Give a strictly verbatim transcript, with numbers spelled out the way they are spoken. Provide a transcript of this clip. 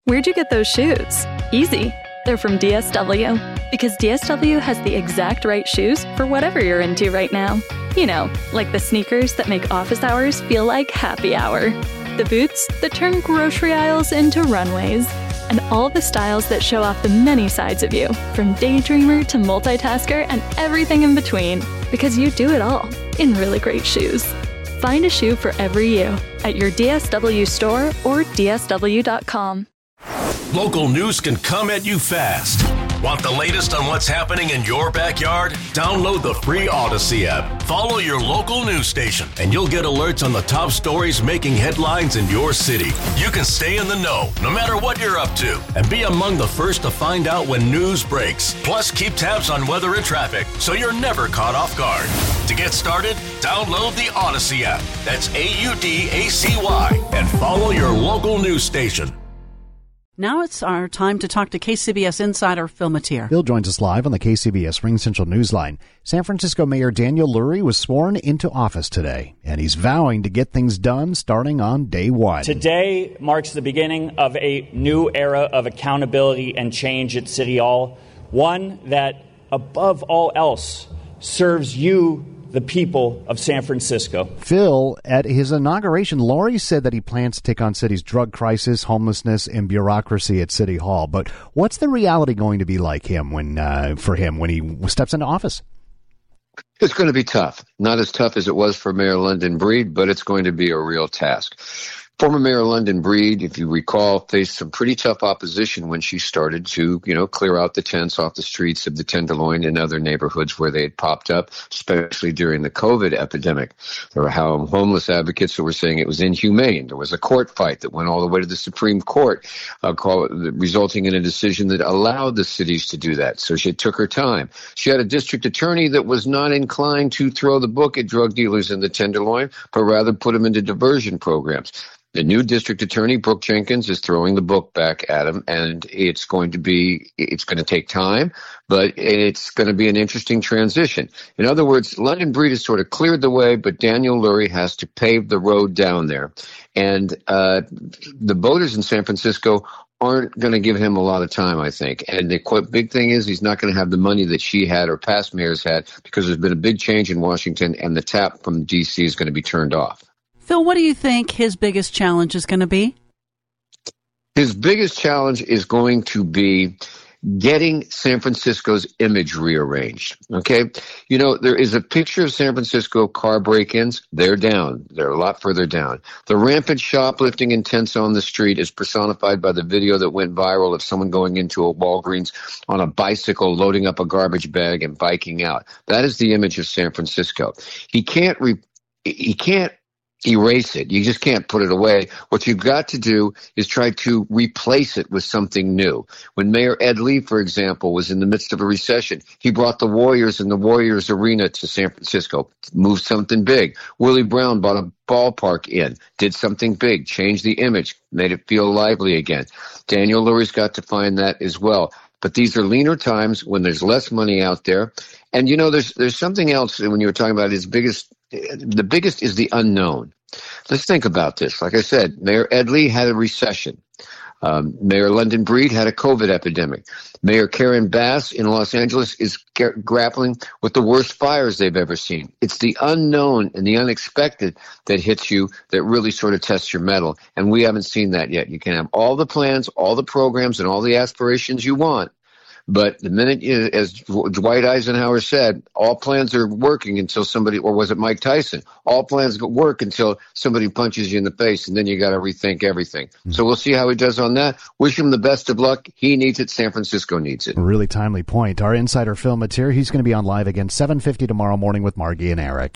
Where'd you get those shoes? Easy. They're from D S W. Because D S W has the exact right shoes for whatever you're into right now. You know, like the sneakers that make office hours feel like happy hour. The boots that turn grocery aisles into runways. And all the styles that show off the many sides of you, from daydreamer to multitasker and everything in between. Because you do it all in really great shoes. Find a shoe for every you at your D S W store or D S W dot com. Local news can come at you fast. Want the latest on what's happening in your backyard? Download the free Odyssey app. Follow your local news station, and you'll get alerts on the top stories making headlines in your city. You can stay in the know, no matter what you're up to, and be among the first to find out when news breaks. Plus, keep tabs on weather and traffic, so you're never caught off guard. To get started, download the Odyssey app. That's A U D A C Y, and follow your local news station. Now it's our time to talk to K C B S insider Phil Matier. Phil joins us live on the K C B S Ring Central Newsline. San Francisco Mayor Daniel Lurie was sworn into office today, and he's vowing to get things done starting on day one. Today marks the beginning of a new era of accountability and change at City Hall, one that, above all else, serves you, the people of San Francisco. Phil, at his inauguration, Lurie said that he plans to take on city's drug crisis, homelessness, and bureaucracy at City Hall. But what's the reality going to be like him when, uh, for him when he steps into office? It's going to be tough. Not as tough as it was for Mayor London Breed, but it's going to be a real task. Former Mayor London Breed, if you recall, faced some pretty tough opposition when she started to, you know, clear out the tents off the streets of the Tenderloin and other neighborhoods where they had popped up, especially during the COVID epidemic. There were homeless advocates who were saying it was inhumane. There was a court fight that went all the way to the Supreme Court, uh, call, resulting in a decision that allowed the cities to do that. So she took her time. She had a district attorney that was not inclined to throw the book at drug dealers in the Tenderloin, but rather put them into diversion programs. The new district attorney, Brooke Jenkins, is throwing the book back at him, and it's going to be, it's going to take time, but it's going to be an interesting transition. In other words, London Breed has sort of cleared the way, but Daniel Lurie has to pave the road down there. And uh, the voters in San Francisco aren't going to give him a lot of time, I think. And the quite big thing is he's not going to have the money that she had or past mayors had, because there's been a big change in Washington, and the tap from D C is going to be turned off. Phil, what do you think his biggest challenge is going to be? His biggest challenge is going to be getting San Francisco's image rearranged. Okay? You know, there is a picture of San Francisco car break-ins. They're down. They're a lot further down. The rampant shoplifting and tents on the street is personified by the video that went viral of someone going into a Walgreens on a bicycle, loading up a garbage bag and biking out. That is the image of San Francisco. He can't re- he can't erase it. You just can't put it away. What you've got to do is try to replace it with something new. When Mayor Ed Lee, for example, was in the midst of a recession, he brought the Warriors and the Warriors Arena to San Francisco, moved something big. Willie Brown bought a ballpark in, did something big, changed the image, made it feel lively again. Daniel Lurie's got to find that as well. But these are leaner times when there's less money out there. And, you know, there's there's something else when you were talking about his biggest, the biggest is the unknown. Let's think about this. Like I said, Mayor Ed Lee had a recession. Um, Mayor London Breed had a COVID epidemic. Mayor Karen Bass in Los Angeles is g- grappling with the worst fires they've ever seen. It's the unknown and the unexpected that hits you that really sort of tests your mettle. And we haven't seen that yet. You can have all the plans, all the programs, and all the aspirations you want. But the minute, you, as Dwight Eisenhower said, all plans are working until somebody, or was it Mike Tyson? All plans work until somebody punches you in the face, and then you got to rethink everything. Mm-hmm. So we'll see how he does on that. Wish him the best of luck. He needs it. San Francisco needs it. A really timely point. Our insider Phil Matier, he's going to be on live again seven fifty tomorrow morning with Margie and Eric.